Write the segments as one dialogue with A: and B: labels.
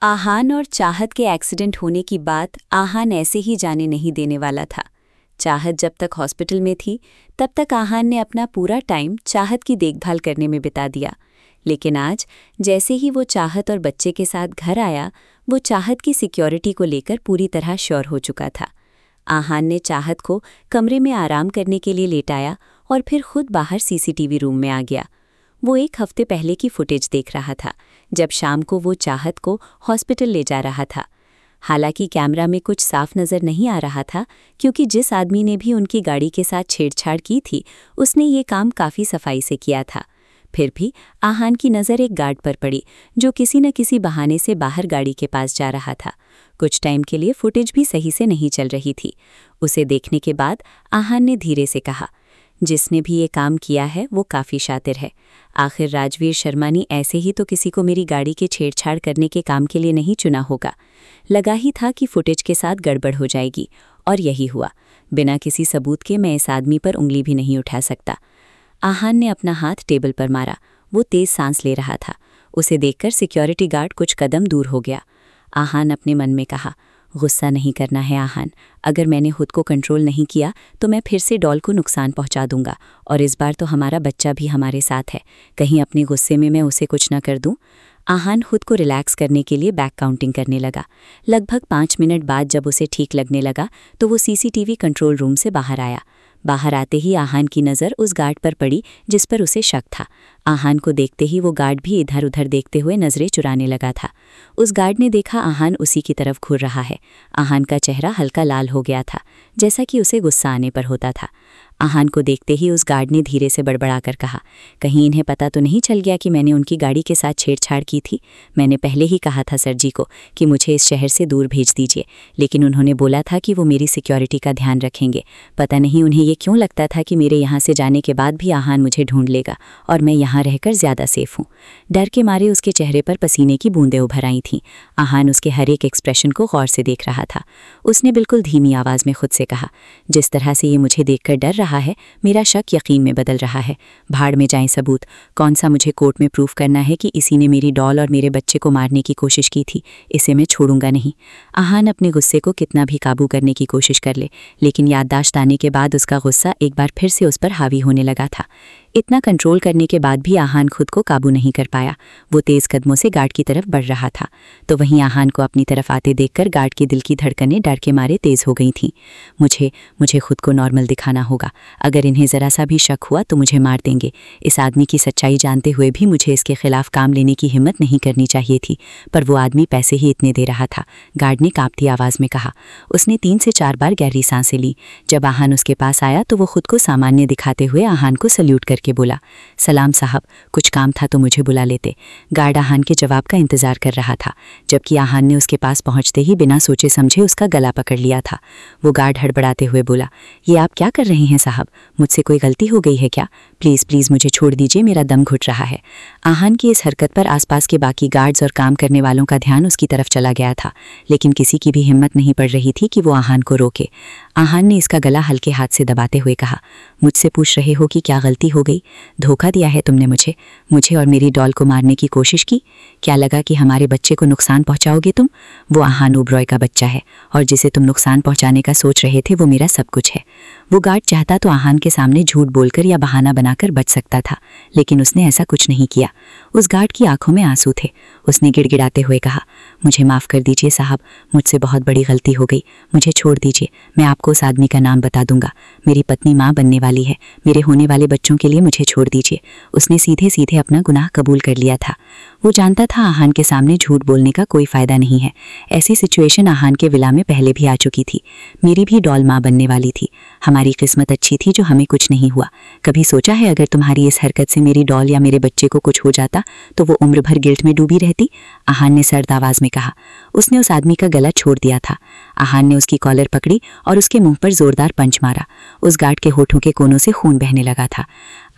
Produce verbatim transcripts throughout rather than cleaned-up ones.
A: आहान और चाहत के एक्सीडेंट होने की बात आहान ऐसे ही जाने नहीं देने वाला था। चाहत जब तक हॉस्पिटल में थी तब तक आहान ने अपना पूरा टाइम चाहत की देखभाल करने में बिता दिया। लेकिन आज जैसे ही वो चाहत और बच्चे के साथ घर आया, वो चाहत की सिक्योरिटी को लेकर पूरी तरह श्योर हो चुका था। आहान ने चाहत को कमरे में आराम करने के लिए लेटाया और फिर खुद बाहर सीसीटीवी रूम में आ गया। वो एक हफ्ते पहले की फुटेज देख रहा था, जब शाम को वो चाहत को हॉस्पिटल ले जा रहा था। हालांकि कैमरा में कुछ साफ नज़र नहीं आ रहा था, क्योंकि जिस आदमी ने भी उनकी गाड़ी के साथ छेड़छाड़ की थी उसने ये काम काफ़ी सफाई से किया था। फिर भी आहान की नज़र एक गार्ड पर पड़ी, जो किसी न किसी बहाने से बाहर गाड़ी के पास जा रहा था। कुछ टाइम के लिए फुटेज भी सही से नहीं चल रही थी। उसे देखने के बाद आहान ने धीरे से कहा, जिसने भी ये काम किया है वो काफ़ी शातिर है। आखिर राजवीर शर्मा ने ऐसे ही तो किसी को मेरी गाड़ी के छेड़छाड़ करने के काम के लिए नहीं चुना होगा। लगा ही था कि फुटेज के साथ गड़बड़ हो जाएगी, और यही हुआ। बिना किसी सबूत के मैं इस आदमी पर उंगली भी नहीं उठा सकता। आहान ने अपना हाथ टेबल पर मारा। वो तेज सांस ले रहा था। उसे देखकर सिक्योरिटी गार्ड कुछ कदम दूर हो गया। आहान अपने मन में कहा, गुस्सा नहीं करना है आहान। अगर मैंने खुद को कंट्रोल नहीं किया तो मैं फिर से डॉल को नुकसान पहुंचा दूंगा, और इस बार तो हमारा बच्चा भी हमारे साथ है। कहीं अपने गुस्से में मैं उसे कुछ न कर दूं। आहान खुद को रिलैक्स करने के लिए बैक काउंटिंग करने लगा। लगभग पाँच मिनट बाद जब उसे ठीक लगने लगा तो वो सीसीटीवी कंट्रोल रूम से बाहर आया। बाहर आते ही आहान की नज़र उस गार्ड पर पड़ी जिस पर उसे शक था। आहान को देखते ही वो गार्ड भी इधर उधर देखते हुए नज़रें चुराने लगा था। उस गार्ड ने देखा आहान उसी की तरफ घूर रहा है। आहान का चेहरा हल्का लाल हो गया था, जैसा कि उसे गुस्सा आने पर होता था। आहान को देखते ही उस गार्ड ने धीरे से बड़बड़ाकर कहा, कहीं इन्हें पता तो नहीं चल गया कि मैंने उनकी गाड़ी के साथ छेड़छाड़ की थी? मैंने पहले ही कहा था सर जी को कि मुझे इस शहर से दूर भेज दीजिए, लेकिन उन्होंने बोला था कि वो मेरी सिक्योरिटी का ध्यान रखेंगे। पता नहीं उन्हें ये क्यों लगता था कि मेरे यहाँ से जाने के बाद भी आहान मुझे ढूंढ लेगा और मैं यहाँ रहकर ज़्यादा सेफ हूँ। डर के मारे उसके चेहरे पर पसीने की बूंदें उभर आई थीं। आहान उसके हर एक एक्सप्रेशन को गौर से देख रहा था। उसने बिल्कुल धीमी आवाज़ में खुद से कहा, जिस तरह से ये मुझे देखकर डर रहा है, मेरा शक यकीन में बदल रहा है। भाड़ में जाएं सबूत। कौन सा मुझे कोर्ट में प्रूफ करना है कि इसी ने मेरी डॉल और मेरे बच्चे को मारने की कोशिश की थी? इसे मैं छोड़ूंगा नहीं। आहान अपने गुस्से को कितना भी काबू करने की कोशिश कर ले, लेकिन याददाश्त आने के बाद उसका गुस्सा एक बार फिर से उस पर हावी होने लगा था। इतना कंट्रोल करने के बाद भी आहान खुद को काबू नहीं कर पाया। वो तेज़ कदमों से गार्ड की तरफ बढ़ रहा था, तो वहीं आहान को अपनी तरफ आते देखकर गार्ड के दिल की धड़कनें डर के मारे तेज़ हो गई थीं। मुझे मुझे खुद को नॉर्मल दिखाना होगा। अगर इन्हें ज़रा सा भी शक हुआ तो मुझे मार देंगे। इस आदमी की सच्चाई जानते हुए भी मुझे इसके खिलाफ काम लेने की हिम्मत नहीं करनी चाहिए थी, पर वो आदमी पैसे ही इतने दे रहा था, गार्ड ने कांपती आवाज़ में कहा। उसने तीन से चार बार गहरी सांसें ली। जब आहान उसके पास आया तो वो खुद को सामान्य दिखाते हुए आहान को सल्यूट कर के बोला, सलाम साहब, कुछ काम था तो मुझे बुला लेते। गार्ड आहान के जवाब का इंतजार कर रहा था, जबकि आहान ने उसके पास पहुंचते ही बिना सोचे समझे उसका गला पकड़ लिया था। वो गार्ड हड़बड़ाते हुए बोला, ये आप क्या कर रहे हैं साहब? मुझसे कोई गलती हो गई है क्या? प्लीज़ प्लीज़ मुझे छोड़ दीजिए, मेरा दम घुट रहा है। आहान की इस हरकत पर आसपास के बाकी गार्ड्स और काम करने वालों का ध्यान उसकी तरफ चला गया था, लेकिन किसी की भी हिम्मत नहीं पड़ रही थी कि वो आहान को रोके। आहान ने इसका गला हल्के हाथ से दबाते हुए कहा, मुझसे पूछ रहे हो कि क्या गलती हो गई? धोखा दिया है तुमने मुझे मुझे और मेरी डॉल को मारने की कोशिश की। क्या लगा कि हमारे बच्चे को नुकसान पहुंचाओगे तुम? वो आहान ओबरॉय का बच्चा है, और जिसे तुम नुकसान पहुंचाने का सोच रहे थे वो मेरा सब कुछ है। वो गार्ड चाहता तो आहान के सामने झूठ बोलकर या बहाना बनाकर बच सकता था, लेकिन उसने ऐसा कुछ नहीं किया। उस गार्ड की आंखों में आंसू थे। उसने गिड़गिड़ाते हुए कहा, मुझे माफ़ कर दीजिए साहब, मुझसे बहुत बड़ी गलती हो गई। मुझे छोड़ दीजिए, मैं आपको उस आदमी का नाम बता दूंगा। मेरी पत्नी माँ बनने वाली है। मेरे होने वाले बच्चों के लिए मुझे छोड़ दीजिए। उसने सीधे सीधे अपना गुनाह कबूल कर लिया था। वो जानता था आहान के सामने झूठ बोलने का कोई फ़ायदा नहीं है। ऐसी सिचुएशन आहान के विला में पहले भी आ चुकी थी। मेरी भी डॉल माँ बनने वाली थी। हमारी किस्मत अच्छी थी जो हमें कुछ नहीं हुआ। कभी सोचा है अगर तुम्हारी इस हरकत से मेरी डॉल या मेरे बच्चे को कुछ हो जाता तो वो उम्र भर गिल्ट में डूबी रहती? आहान ने सर्द आवाज़ में कहा। उसने उस आदमी का गला छोड़ दिया था। आहान ने उसकी कॉलर पकड़ी और उसके मुंह पर जोरदार पंच मारा। उस गार्ड के होठों के कोनों से खून बहने लगा था।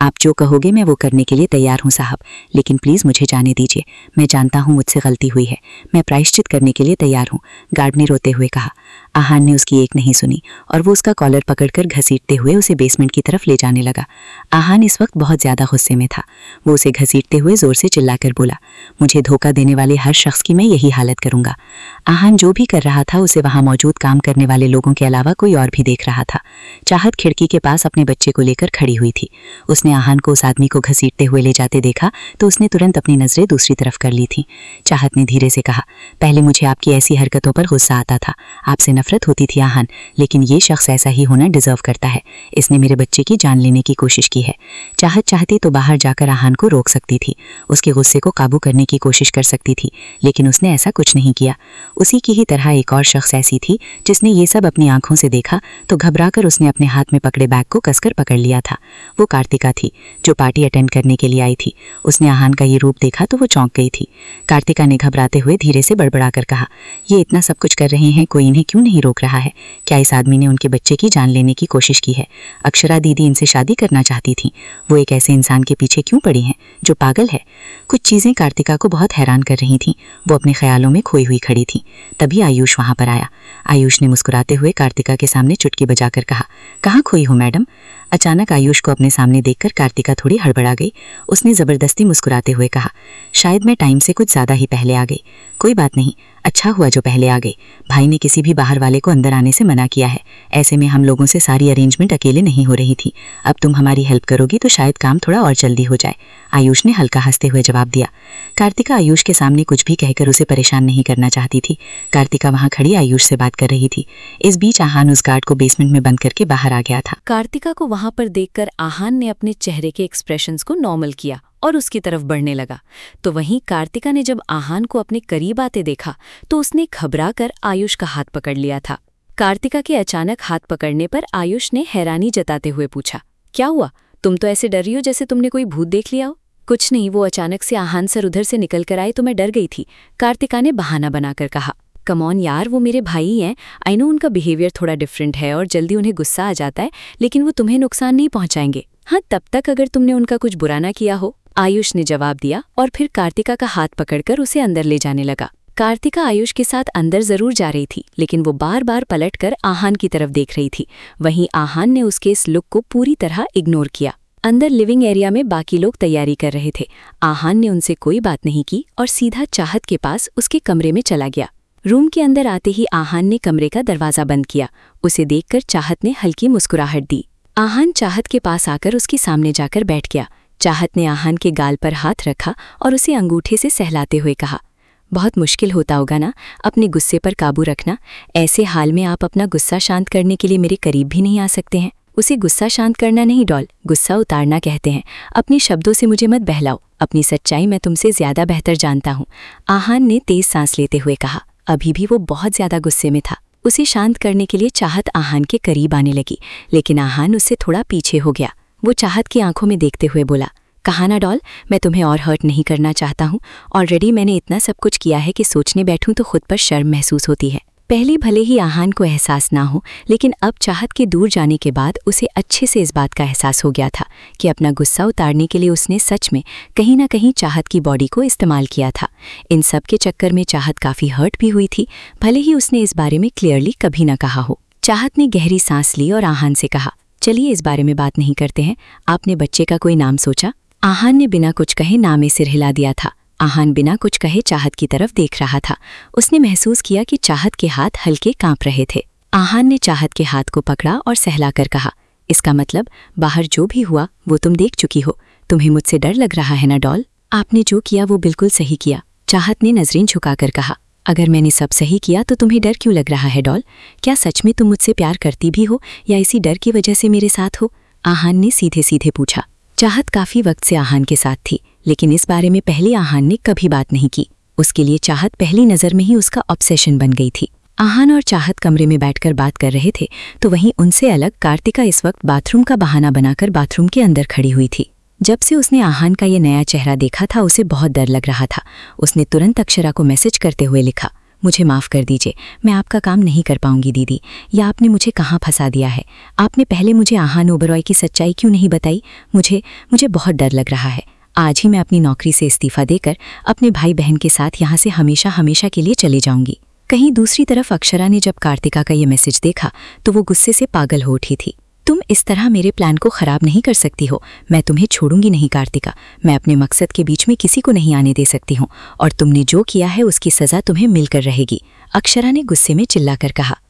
B: आप जो कहोगे मैं वो करने के लिए तैयार हूँ साहब, लेकिन प्लीज़ मुझे जाने दीजिए। मैं जानता हूँ मुझसे गलती हुई है, मैं प्रायश्चित करने के लिए तैयार हूँ, गार्ड ने रोते हुए कहा। आहान ने उसकी एक नहीं सुनी और वो उसका कॉलर पकड़कर घसीटते हुए उसे बेसमेंट की तरफ ले जाने लगा। आहान इस वक्त बहुत ज़्यादा गुस्से में था। वो उसे घसीटते हुए ज़ोर से चिल्लाकर बोला, मुझे धोखा देने वाले हर शख्स की मैं यही हालत करूँगा। आहान जो भी कर रहा था उसे वहाँ मौजूद काम करने वाले लोगों के अलावा कोई और भी देख रहा था। चाहत खिड़की के पास अपने बच्चे को लेकर खड़ी हुई थी। उसने आहान को उस आदमी को घसीटते हुए ले जाते देखा तो उसने तुरंत अपनी नज़रें दूसरी तरफ कर ली थीं। चाहत ने धीरे से कहा, पहले मुझे आपकी ऐसी हरकतों पर गुस्सा आता था, आपसे नफरत होती थी आहान, लेकिन ये शख्स ऐसा ही होना डिजर्व करता है। इसने मेरे बच्चे की जान लेने की कोशिश की है। चाहत चाहती तो बाहर जाकर आहान को रोक सकती थी, उसके गुस्से को काबू करने की कोशिश कर सकती थी, लेकिन उसने ऐसा कुछ नहीं किया। उसी की ही तरह एक और शख्स ऐसी थी जिसने ये सब अपनी आंखों से देखा तो घबराकर उसने अपने हाथ में पकड़े बैग को कसकर पकड़ लिया था। वो कार्तिका थी जो पार्टी अटेंड करने के लिए आई थी। उसने आहान का ये रूप देखा तो वो चौंक गई थी। कार्तिका ने घबराते हुए धीरे से बड़बड़ाकर कहा, ये इतना सब कुछ कर रहे हैं, कोई इन्हें क्यों नहीं रोक रहा है? क्या इस आदमी ने उनके बच्चे की जान लेने की कोशिश की है? अक्षरा दीदी इनसे शादी करना चाहती थी, वो एक ऐसे इंसान के पीछे क्यों पड़ी हैं जो पागल है? कुछ चीज़ें कार्तिका को बहुत हैरान कर रही थीं। वो अपने ख्यालों में खोई हुई खड़ी थी। तभी आयुष वहाँ पर आया। आयुष ने मुस्कुराते हुए कार्तिका के सामने चुटकी बजाकर कहा, कहाँ खोई हो मैडम? अचानक आयुष को अपने सामने देखकर कार्तिका थोड़ी हड़बड़ा गई। उसने ज़बरदस्ती मुस्कुराते हुए कहा, शायद मैं टाइम से कुछ ज़्यादा ही पहले आ गई। कोई बात नहीं, अच्छा हुआ जो पहले आ गई। भाई ने किसी भी बाहर वाले को अंदर आने से मना किया है। ऐसे में हम लोगों से सारी अरेंजमेंट अकेले नहीं हो रही थी। अब तुम हमारी हेल्प करोगी तो शायद काम थोड़ा और जल्दी हो जाए। आयुष ने हल्का हंसते हुए जवाब दिया। कार्तिका आयुष के सामने कुछ भी कहकर उसे परेशान नहीं करना चाहती थी। कार्तिका वहाँ खड़ी आयुष से बात कर रही थी। इस बीच आहान उस गार्ड को बेसमेंट में बंद करके बाहर आ गया था।
A: कार्तिका को वहां पर देखकर आहान ने अपने चेहरे के एक्सप्रेशंस को नॉर्मल किया और उसकी तरफ बढ़ने लगा। तो वहीं कार्तिका ने जब आहान को अपने करीब आते देखा तो उसने घबराकर आयुष का हाथ पकड़ लिया था। कार्तिका के अचानक हाथ पकड़ने पर आयुष ने हैरानी जताते हुए पूछा, क्या हुआ? तुम तो ऐसे डर रही हो जैसे तुमने कोई भूत देख लिया हो। कुछ नहीं, वो अचानक से आहान सर उधर से निकल कर आए तो मैं डर गई थी, कार्तिका ने बहाना बनाकर कहा। कमॉन यार, वो मेरे भाई हैं। आई नो उनका बिहेवियर थोड़ा डिफरेंट है और जल्दी उन्हें गुस्सा आ जाता है, लेकिन वो तुम्हें नुकसान नहीं पहुंचाएंगे। हाँ, तब तक अगर तुमने उनका कुछ बुरा ना किया हो, आयुष ने जवाब दिया और फिर कार्तिका का हाथ पकड़कर उसे अंदर ले जाने लगा। कार्तिका आयुष के साथ अंदर जरूर जा रही थी, लेकिन वो बार बार पलटकर आहान की तरफ देख रही थी। वहीं आहान ने उसके इस लुक को पूरी तरह इग्नोर किया। अंदर लिविंग एरिया में बाकी लोग तैयारी कर रहे थे। आहान ने उनसे कोई बात नहीं की और सीधा चाहत के पास उसके कमरे में चला गया। रूम के अंदर आते ही आहान ने कमरे का दरवाज़ा बंद किया। उसे देखकर चाहत ने हल्की मुस्कुराहट दी। आहान चाहत के पास आकर उसके सामने जाकर बैठ गया। चाहत ने आहान के गाल पर हाथ रखा और उसे अंगूठे से सहलाते हुए कहा, बहुत मुश्किल होता होगा ना अपने गुस्से पर काबू रखना। ऐसे हाल में आप अपना गुस्सा शांत करने के लिए मेरे करीब भी नहीं आ सकते हैं। उसे गुस्सा शांत करना नहीं डॉल, गुस्सा उतारना कहते हैं। अपने शब्दों से मुझे मत बहलाओ, अपनी सच्चाई मैं तुमसे ज़्यादा बेहतर जानता हूँ, आहान ने तेज सांस लेते हुए कहा। अभी भी वो बहुत ज़्यादा गुस्से में था। उसे शांत करने के लिए चाहत आहान के करीब आने लगी, लेकिन आहान उससे थोड़ा पीछे हो गया। वो चाहत की आंखों में देखते हुए बोला, कहा ना डॉल, मैं तुम्हें और हर्ट नहीं करना चाहता हूँ। ऑलरेडी मैंने इतना सब कुछ किया है कि सोचने बैठूं तो खुद पर शर्म महसूस होती है। पहले भले ही आहान को एहसास ना हो, लेकिन अब चाहत के दूर जाने के बाद उसे अच्छे से इस बात का एहसास हो गया था कि अपना गुस्सा उतारने के लिए उसने सच में कहीं ना कहीं चाहत की बॉडी को इस्तेमाल किया था। इन सब के चक्कर में चाहत काफ़ी हर्ट भी हुई थी, भले ही उसने इस बारे में क्लियरली कभी ना कहा हो। चाहत ने गहरी सांस ली और आहान से कहा, चलिए इस बारे में बात नहीं करते हैं। आपने बच्चे का कोई नाम सोचा? आहान ने बिना कुछ कहे नामे सिर हिला दिया था। आहान बिना कुछ कहे चाहत की तरफ देख रहा था। उसने महसूस किया कि चाहत के हाथ हल्के कांप रहे थे। आहान ने चाहत के हाथ को पकड़ा और सहलाकर कहा, इसका मतलब बाहर जो भी हुआ वो तुम देख चुकी हो। तुम्हें मुझसे डर लग रहा है ना डॉल? आपने जो किया वो बिल्कुल सही किया, चाहत ने नजरें झुकाकर कहा। अगर मैंने सब सही किया तो तुम्हें डर क्यों लग रहा है डॉल? क्या सच में तुम मुझसे प्यार करती भी हो या इसी डर की वजह से मेरे साथ हो? आहान ने सीधे सीधे पूछा। चाहत काफ़ी वक्त से आहान के साथ थी, लेकिन इस बारे में पहले आहान ने कभी बात नहीं की। उसके लिए चाहत पहली नज़र में ही उसका ऑब्सेशन बन गई थी। आहान और चाहत कमरे में बैठकर बात कर रहे थे तो वहीं उनसे अलग कार्तिका इस वक्त बाथरूम का बहाना बनाकर बाथरूम के अंदर खड़ी हुई थी। जब से उसने आहान का ये नया चेहरा देखा था उसे बहुत डर लग रहा था। उसने तुरंत अक्षरा को मैसेज करते हुए लिखा,
B: मुझे माफ़ कर दीजिए, मैं आपका काम नहीं कर पाऊंगी दीदी। या आपने मुझे कहाँ फंसा दिया है? आपने पहले मुझे आहान ओबरॉय की सच्चाई क्यों नहीं बताई? मुझे मुझे बहुत डर लग रहा है। आज ही मैं अपनी नौकरी से इस्तीफ़ा देकर अपने भाई बहन के साथ यहाँ से हमेशा हमेशा के लिए चले जाऊंगी। कहीं दूसरी तरफ अक्षरा ने जब कार्तिका का ये मैसेज देखा तो वो गुस्से से पागल हो उठी थी। तुम इस तरह मेरे प्लान को ख़राब नहीं कर सकती हो। मैं तुम्हें छोड़ूंगी नहीं कार्तिका। मैं अपने मकसद के बीच में किसी को नहीं आने दे सकती हूँ और तुमने जो किया है उसकी सज़ा तुम्हें मिलकर रहेगी, अक्षरा ने गुस्से में चिल्लाकर कहा।